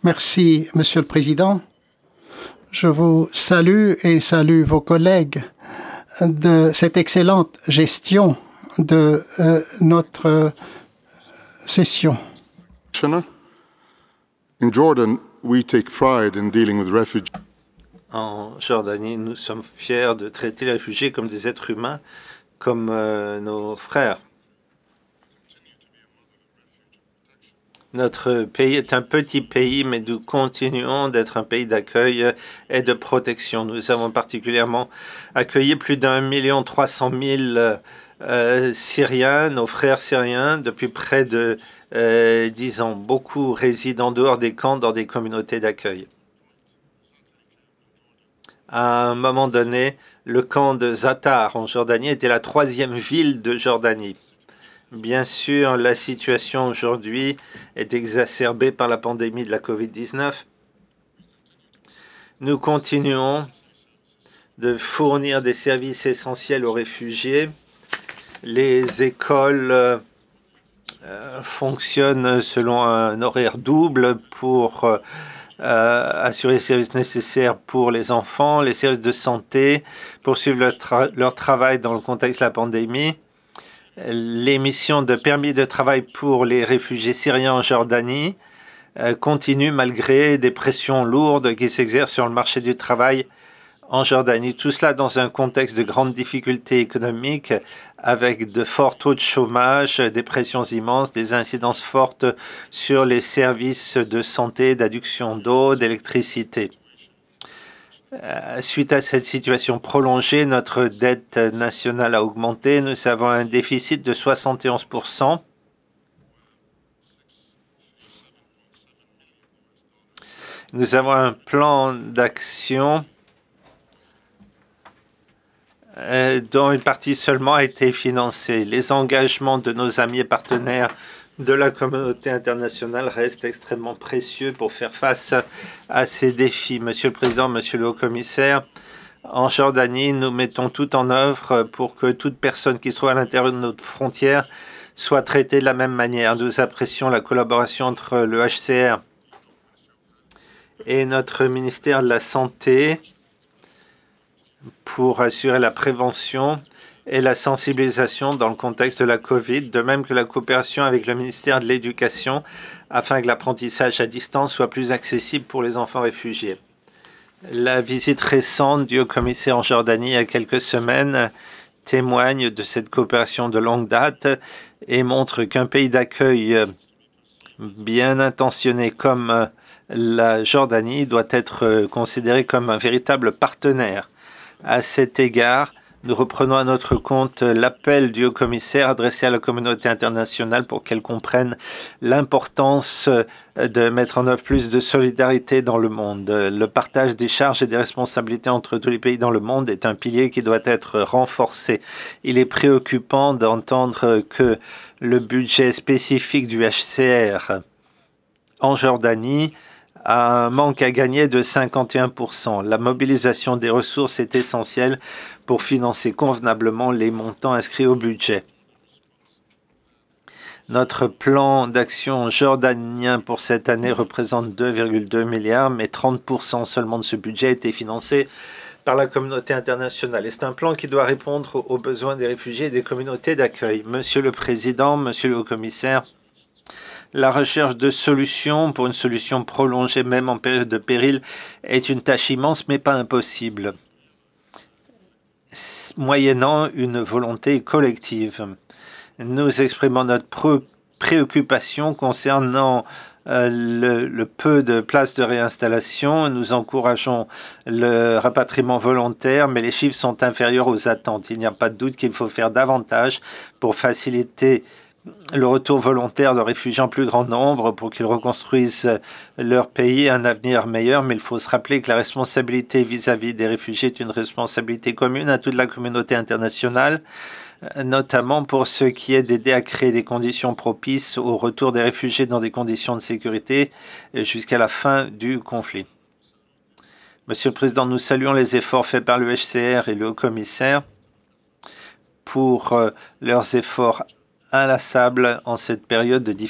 Merci, Monsieur le Président. Je vous salue et salue vos collègues de cette excellente gestion de notre session. In Jordan, we take pride in dealing with refugees. En Jordanie, nous sommes fiers de traiter les réfugiés comme des êtres humains, comme nos frères. Notre pays est un petit pays, mais nous continuons d'être un pays d'accueil et de protection. Nous avons particulièrement accueilli plus d'1,3 million Syriens, nos frères syriens, depuis près de 10 ans. Beaucoup résident en dehors des camps, dans des communautés d'accueil. À un moment donné, le camp de Zatar en Jordanie était la 3e ville de Jordanie. Bien sûr, la situation aujourd'hui est exacerbée par la pandémie de la COVID-19. Nous continuons de fournir des services essentiels aux réfugiés. Les écoles fonctionnent selon un horaire double pour assurer les services nécessaires pour les enfants, les services de santé, poursuivre leur travail dans le contexte de la pandémie. L'émission de permis de travail pour les réfugiés syriens en Jordanie continue malgré des pressions lourdes qui s'exercent sur le marché du travail en Jordanie. Tout cela dans un contexte de grandes difficultés économiques avec de forts taux de chômage, des pressions immenses, des incidences fortes sur les services de santé, d'adduction d'eau, d'électricité. Suite à cette situation prolongée, notre dette nationale a augmenté. Nous avons un déficit de 71%. Nous avons un plan d'action dont une partie seulement a été financée. Les engagements de nos amis et partenaires de la communauté internationale restent extrêmement précieux pour faire face à ces défis. Monsieur le Président, Monsieur le Haut-Commissaire, en Jordanie, nous mettons tout en œuvre pour que toute personne qui se trouve à l'intérieur de notre frontière soit traitée de la même manière. Nous apprécions la collaboration entre le HCR et notre ministère de la Santé pour assurer la prévention et la sensibilisation dans le contexte de la COVID, de même que la coopération avec le ministère de l'Éducation afin que l'apprentissage à distance soit plus accessible pour les enfants réfugiés. La visite récente du haut-commissaire en Jordanie il y a quelques semaines témoigne de cette coopération de longue date et montre qu'un pays d'accueil bien intentionné comme la Jordanie doit être considéré comme un véritable partenaire. À cet égard, nous reprenons à notre compte l'appel du haut-commissaire adressé à la communauté internationale pour qu'elle comprenne l'importance de mettre en œuvre plus de solidarité dans le monde. Le partage des charges et des responsabilités entre tous les pays dans le monde est un pilier qui doit être renforcé. Il est préoccupant d'entendre que le budget spécifique du HCR en Jordanie a un manque à gagner de 51%. La mobilisation des ressources est essentielle pour financer convenablement les montants inscrits au budget. Notre plan d'action jordanien pour cette année représente 2,2 milliards, mais 30% seulement de ce budget a été financé par la communauté internationale. Et c'est un plan qui doit répondre aux besoins des réfugiés et des communautés d'accueil. Monsieur le Président, Monsieur le Haut-Commissaire, la recherche de solutions pour une solution prolongée, même en période de péril, est une tâche immense, mais pas impossible, moyennant une volonté collective. Nous exprimons notre préoccupation concernant le peu de places de réinstallation. Nous encourageons le rapatriement volontaire, mais les chiffres sont inférieurs aux attentes. Il n'y a pas de doute qu'il faut faire davantage pour faciliter le retour volontaire de réfugiés en plus grand nombre pour qu'ils reconstruisent leur pays et un avenir meilleur. Mais il faut se rappeler que la responsabilité vis-à-vis des réfugiés est une responsabilité commune à toute la communauté internationale, notamment pour ce qui est d'aider à créer des conditions propices au retour des réfugiés dans des conditions de sécurité jusqu'à la fin du conflit. Monsieur le Président, nous saluons les efforts faits par le HCR et le Haut-Commissaire pour leurs efforts inlassables en cette période de difficulté.